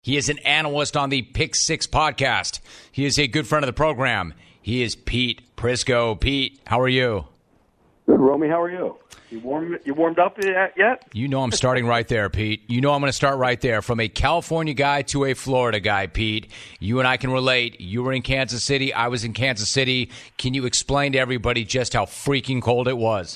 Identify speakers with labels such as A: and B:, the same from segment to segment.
A: He is an analyst on the Pick Six podcast. He is a good friend of the program. He is Pete Prisco. Pete, how are you?
B: Good, Romy. How are you? You warmed up yet?
A: You know I'm starting right there, Pete. You know I'm going to start right there. From a California guy to a Florida guy, Pete. You and I can relate. You were in Kansas City. I was in Kansas City. Can you explain to everybody just how freaking cold it was?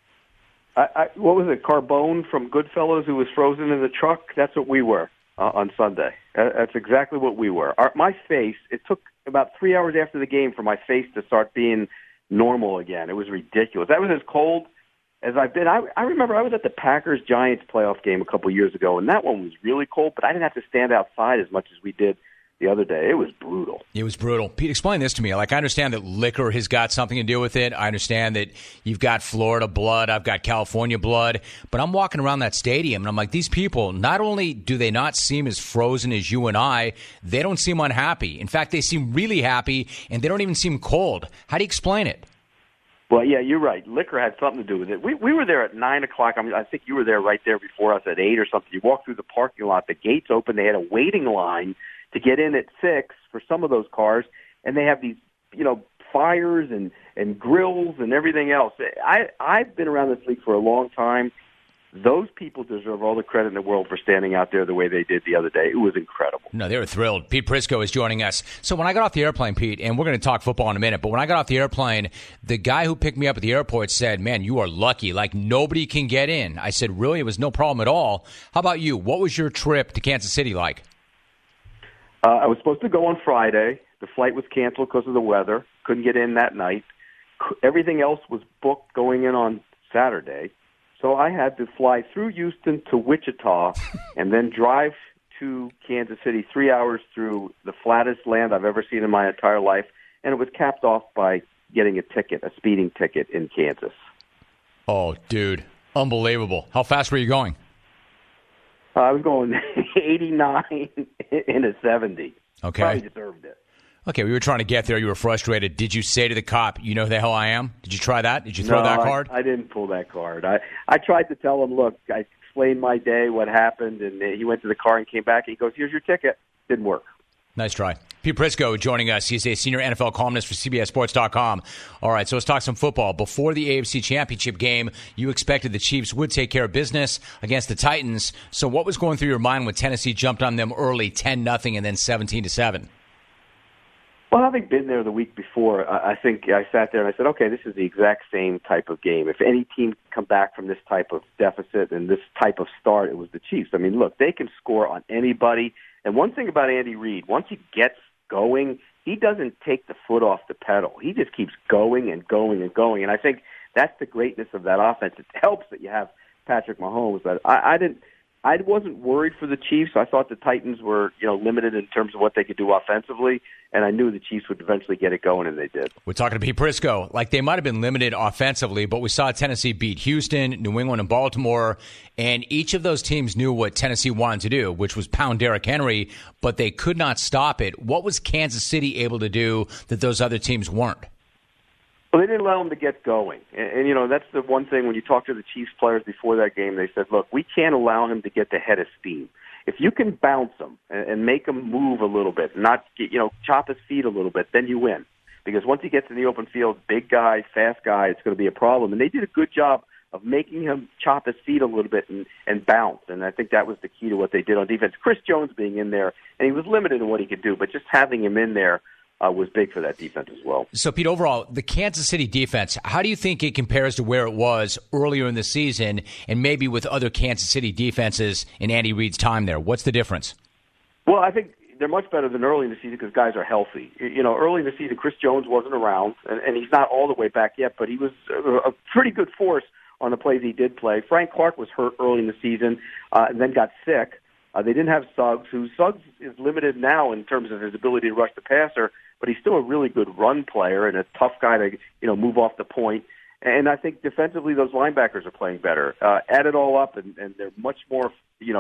B: What was it, Carbone from Goodfellas who was frozen in the truck? That's what we were on Sunday. That's exactly what we were. My face, it took about 3 hours after the game for my face to start being normal again. It was ridiculous. That was as cold as I've been. I remember I was at the Packers-Giants playoff game a couple years ago, and that one was really cold, but I didn't have to stand outside as much as we did the other day. It was brutal.
A: It was brutal. Pete, explain this to me. Like, I understand that liquor has got something to do with it. I understand that you've got Florida blood. I've got California blood. But I'm walking around that stadium, and I'm like, these people, not only do they not seem as frozen as you and I, they don't seem unhappy. In fact, they seem really happy, and they don't even seem cold. How do you explain it?
B: Well, yeah, you're right. Liquor had something to do with it. We were there at 9 o'clock. I think you were there right there before us at 8 or something. You walked through the parking lot. The gates open. They had a waiting line to get in at 6 for some of those cars, and they have these, fires and grills and everything else. I've been around this league for a long time. Those people deserve all the credit in the world for standing out there the way they did the other day. It was incredible.
A: No, they were thrilled. Pete Prisco is joining us. So when I got off the airplane, Pete, and we're going to talk football in a minute, but when I got off the airplane, the guy who picked me up at the airport said, man, you are lucky. Like, nobody can get in. I said, really? It was no problem at all. How about you? What was your trip to Kansas City like?
B: I was supposed to go on Friday. The flight was canceled because of the weather. Couldn't get in that night. Everything else was booked going in on Saturday. So I had to fly through Houston to Wichita and then drive to Kansas City, 3 hours through the flattest land I've ever seen in my entire life. And it was capped off by getting a speeding ticket in Kansas.
A: Oh, dude. Unbelievable. How fast were you going?
B: I was going 89 in a 70.
A: Okay.
B: Probably deserved it.
A: Okay, we were trying to get there. You were frustrated. Did you say to the cop, you know who the hell I am? Did you try that? Did you throw that card?
B: I didn't pull that card. I tried to tell him, look, I explained my day, what happened, and he went to the car and came back. And he goes, here's your ticket. Didn't work.
A: Nice try. Pete Prisco joining us. He's a senior NFL columnist for CBSSports.com. All right, so let's talk some football. Before the AFC Championship game, you expected the Chiefs would take care of business against the Titans. So what was going through your mind when Tennessee jumped on them early, 10-0, and then 17-7?
B: Well, having been there the week before, I think I sat there and I said, okay, this is the exact same type of game. If any team come back from this type of deficit and this type of start, it was the Chiefs. I mean, look, they can score on anybody. And one thing about Andy Reid, once he gets going, he doesn't take the foot off the pedal. He just keeps going and going and going. And I think that's the greatness of that offense. It helps that you have Patrick Mahomes. But I wasn't worried for the Chiefs. I thought the Titans were, limited in terms of what they could do offensively, and I knew the Chiefs would eventually get it going, and they did.
A: We're talking to Pete Prisco. Like, they might have been limited offensively, but we saw Tennessee beat Houston, New England, and Baltimore, and each of those teams knew what Tennessee wanted to do, which was pound Derrick Henry, but they could not stop it. What was Kansas City able to do that those other teams weren't?
B: Well, they didn't allow him to get going. And that's the one thing when you talk to the Chiefs players before that game, they said, look, we can't allow him to get the head of steam. If you can bounce him and make him move a little bit, not chop his feet a little bit, then you win. Because once he gets in the open field, big guy, fast guy, it's going to be a problem. And they did a good job of making him chop his feet a little bit and bounce. And I think that was the key to what they did on defense. Chris Jones being in there, and he was limited in what he could do, but just having him in there was big for that defense as well.
A: So, Pete, overall, the Kansas City defense, how do you think it compares to where it was earlier in the season and maybe with other Kansas City defenses in Andy Reid's time there? What's the difference?
B: Well, I think they're much better than early in the season because guys are healthy. Early in the season, Chris Jones wasn't around, and he's not all the way back yet, but he was a pretty good force on the plays he did play. Frank Clark was hurt early in the season and then got sick. They didn't have Suggs, Suggs is limited now in terms of his ability to rush the passer, but he's still a really good run player and a tough guy to move off the point. And I think defensively those linebackers are playing better. Add it all up, and they're much more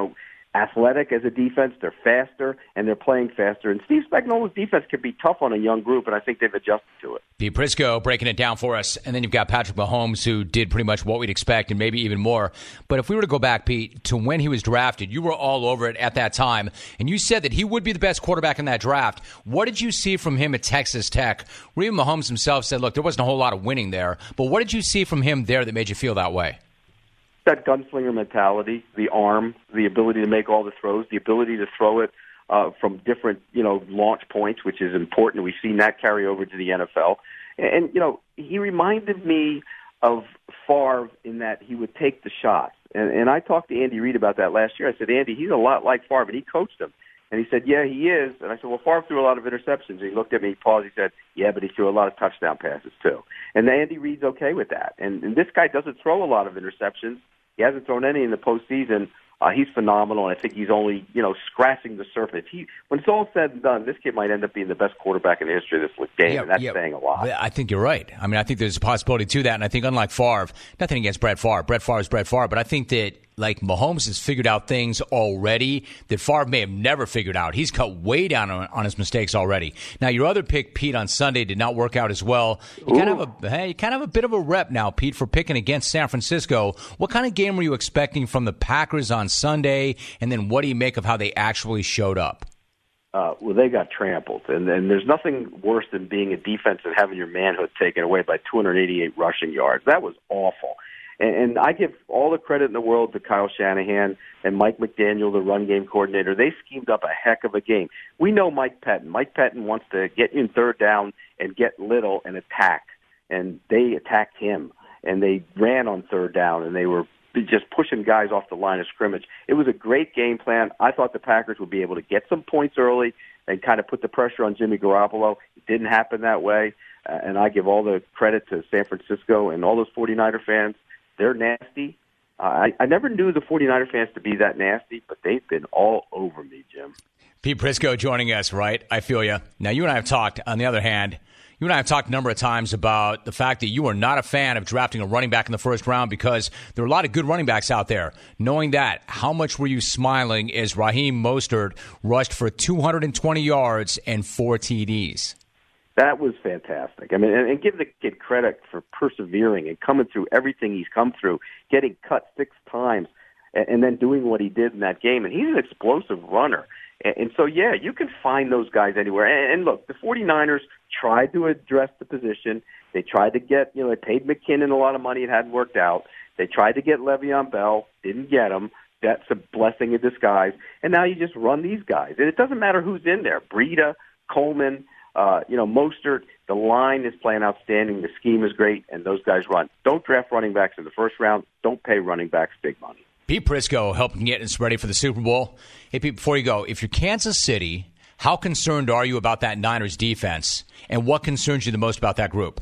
B: athletic as a defense. They're faster, and they're playing faster. And Steve Spagnuolo's defense can be tough on a young group, and I think they've adjusted to it.
A: Pete Prisco breaking it down for us. And then you've got Patrick Mahomes, who did pretty much what we'd expect and maybe even more. But if we were to go back, Pete, to when he was drafted, you were all over it at that time. And you said that he would be the best quarterback in that draft. What did you see from him at Texas Tech? Where even Mahomes himself said, look, there wasn't a whole lot of winning there. But what did you see from him there that made you feel that way?
B: That gunslinger mentality, the arm, the ability to make all the throws, the ability to throw it from different, launch points, which is important. We've seen that carry over to the NFL. And, he reminded me of Favre in that he would take the shots. And I talked to Andy Reid about that last year. I said, Andy, he's a lot like Favre, and he coached him. And he said, yeah, he is. And I said, well, Favre threw a lot of interceptions. And he looked at me, he paused, he said, yeah, but he threw a lot of touchdown passes too. And Andy Reid's okay with that. And this guy doesn't throw a lot of interceptions. He hasn't thrown any in the postseason. He's phenomenal, and I think he's only, scratching the surface. When it's all said and done, this kid might end up being the best quarterback in the history of this game, and that's saying a lot.
A: I think you're right. I mean, I think there's a possibility to that, and I think unlike Favre, nothing against Brett Favre. Brett Favre is Brett Favre, but I think that, like, Mahomes has figured out things already that Favre may have never figured out. He's cut way down on his mistakes already. Now, your other pick, Pete, on Sunday did not work out as well. You kind of have a bit of a rep now, Pete, for picking against San Francisco. What kind of game were you expecting from the Packers on Sunday, and then what do you make of how they actually showed up?
B: Well, they got trampled, and there's nothing worse than being a defense and having your manhood taken away by 288 rushing yards. That was awful. And I give all the credit in the world to Kyle Shanahan and Mike McDaniel, the run game coordinator. They schemed up a heck of a game. We know Mike Pettin. Mike Pettin wants to get in third down and get little and attack. And they attacked him. And they ran on third down, and they were just pushing guys off the line of scrimmage. It was a great game plan. I thought the Packers would be able to get some points early and kind of put the pressure on Jimmy Garoppolo. It didn't happen that way. And I give all the credit to San Francisco and all those 49er fans. They're nasty. I never knew the 49er fans to be that nasty, but they've been all over me, Jim.
A: Pete Prisco joining us, right? I feel you. Now, you and I have talked, on the other hand, you and I have talked a number of times about the fact that you are not a fan of drafting a running back in the first round because there are a lot of good running backs out there. Knowing that, how much were you smiling as Raheem Mostert rushed for 220 yards and 4 TDs?
B: That was fantastic. I mean, and give the kid credit for persevering and coming through everything he's come through, getting cut 6 times, and then doing what he did in that game. And he's an explosive runner. And so, yeah, you can find those guys anywhere. And look, the 49ers tried to address the position. They tried to get, they paid McKinnon a lot of money. It hadn't worked out. They tried to get Le'Veon Bell, didn't get him. That's a blessing in disguise. And now you just run these guys. And it doesn't matter who's in there. Breida, Coleman, Mostert, the line is playing outstanding. The scheme is great, and those guys run. Don't draft running backs in the first round. Don't pay running backs big money.
A: Pete Prisco helping get us ready for the Super Bowl. Hey, Pete, before you go, if you're Kansas City, how concerned are you about that Niners defense, and what concerns you the most about that group?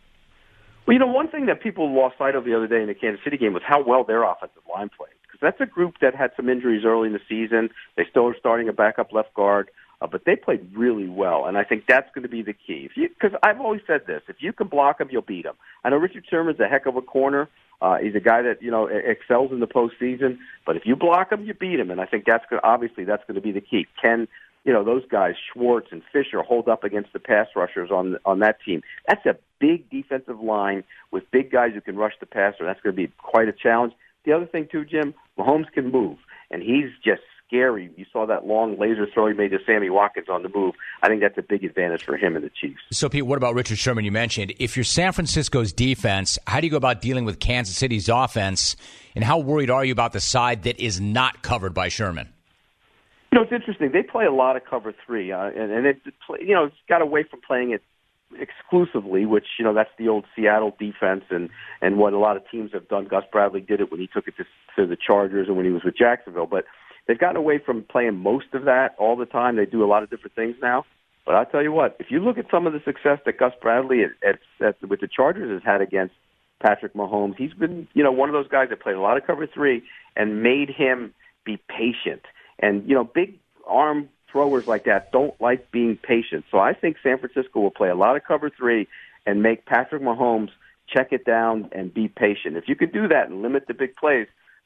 B: Well, one thing that people lost sight of the other day in the Kansas City game was how well their offensive line played. Because that's a group that had some injuries early in the season. They still are starting a backup left guard. But they played really well, and I think that's going to be the key. Because I've always said this, if you can block them, you'll beat them. I know Richard Sherman's a heck of a corner. He's a guy that, excels in the postseason. But if you block him, you beat him, and I think that's going to be the key. Can, those guys, Schwartz and Fisher, hold up against the pass rushers on that team? That's a big defensive line with big guys who can rush the passer. That's going to be quite a challenge. The other thing, too, Jim, Mahomes can move, and he's just scary. You saw that long laser throw he made to Sammy Watkins on the move. I think that's a big advantage for him and the Chiefs.
A: So, Pete, what about Richard Sherman you mentioned? If you're San Francisco's defense, how do you go about dealing with Kansas City's offense, and how worried are you about the side that is not covered by Sherman?
B: It's interesting. They play a lot of cover 3, and it's got away from playing it exclusively, which, that's the old Seattle defense and what a lot of teams have done. Gus Bradley did it when he took it to the Chargers and when he was with Jacksonville, but they've gotten away from playing most of that all the time. They do a lot of different things now. But I'll tell you what, if you look at some of the success that Gus Bradley with the Chargers has had against Patrick Mahomes, he's been, one of those guys that played a lot of cover 3 and made him be patient. And, big arm throwers like that don't like being patient. So I think San Francisco will play a lot of cover 3 and make Patrick Mahomes check it down and be patient. If you could do that and limit the big plays,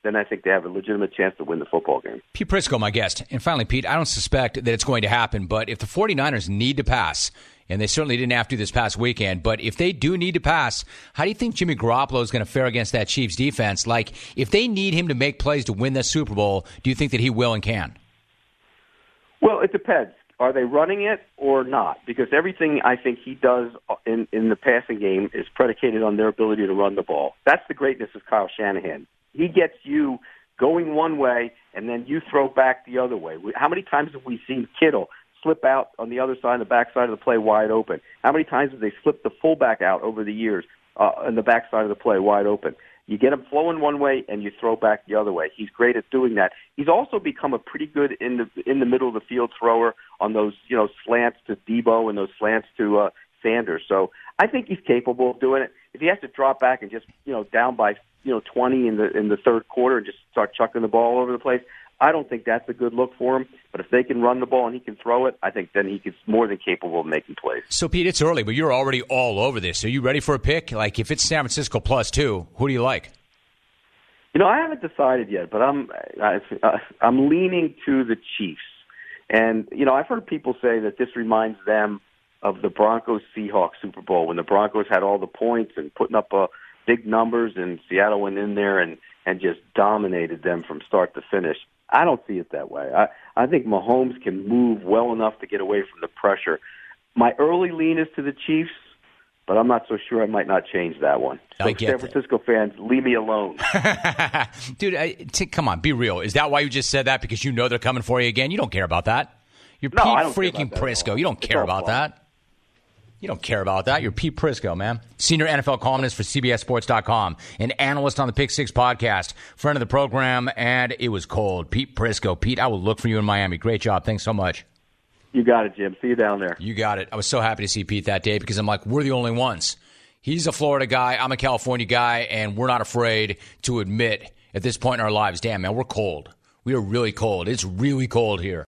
B: then I think they have a legitimate chance to win the football game.
A: Pete Prisco, my guest. And finally, Pete, I don't suspect that it's going to happen, but if the 49ers need to pass, and they certainly didn't have to this past weekend, but if they do need to pass, how do you think Jimmy Garoppolo is going to fare against that Chiefs defense? Like, if they need him to make plays to win the Super Bowl, do you think that he will and can?
B: Well, it depends. Are they running it or not? Because everything I think he does in the passing game is predicated on their ability to run the ball. That's the greatness of Kyle Shanahan. He gets you going one way, and then you throw back the other way. How many times have we seen Kittle slip out on the other side, the backside of the play, wide open? How many times have they slipped the fullback out over the years on the backside of the play, wide open? You get him flowing one way, and you throw back the other way. He's great at doing that. He's also become a pretty good in the middle of the field thrower on those slants to Debo and those slants to Sanders. So I think he's capable of doing it. If he has to drop back and just down by 20 in the third quarter and just start chucking the ball all over the place, I don't think that's a good look for him. But if they can run the ball and he can throw it, I think then he's more than capable of making plays.
A: So, Pete, it's early, but you're already all over this. Are you ready for a pick? Like, if it's San Francisco +2, who do you like?
B: I haven't decided yet, but I'm leaning to the Chiefs. And, I've heard people say that this reminds them of the Broncos-Seahawks Super Bowl when the Broncos had all the points and putting up big numbers, and Seattle went in there and just dominated them from start to finish. I don't see it that way. I think Mahomes can move well enough to get away from the pressure. My early lean is to the Chiefs, but I'm not so sure I might not change that one. So San Francisco fans, leave me alone.
A: Dude, come on, be real. Is that why you just said that? Because you know they're coming for you again? You don't care about that. You're
B: no,
A: Pete freaking Prisco. You don't care about that. You don't care about that. You're Pete Prisco, man. Senior NFL columnist for CBSSports.com, an analyst on the Pick Six podcast, friend of the program, and it was cold. Pete Prisco. Pete, I will look for you in Miami. Great job. Thanks so much.
B: You got it, Jim. See you down there.
A: You got it. I was so happy to see Pete that day because I'm like, we're the only ones. He's a Florida guy. I'm a California guy, and we're not afraid to admit at this point in our lives, damn, man, we're cold. We are really cold. It's really cold here.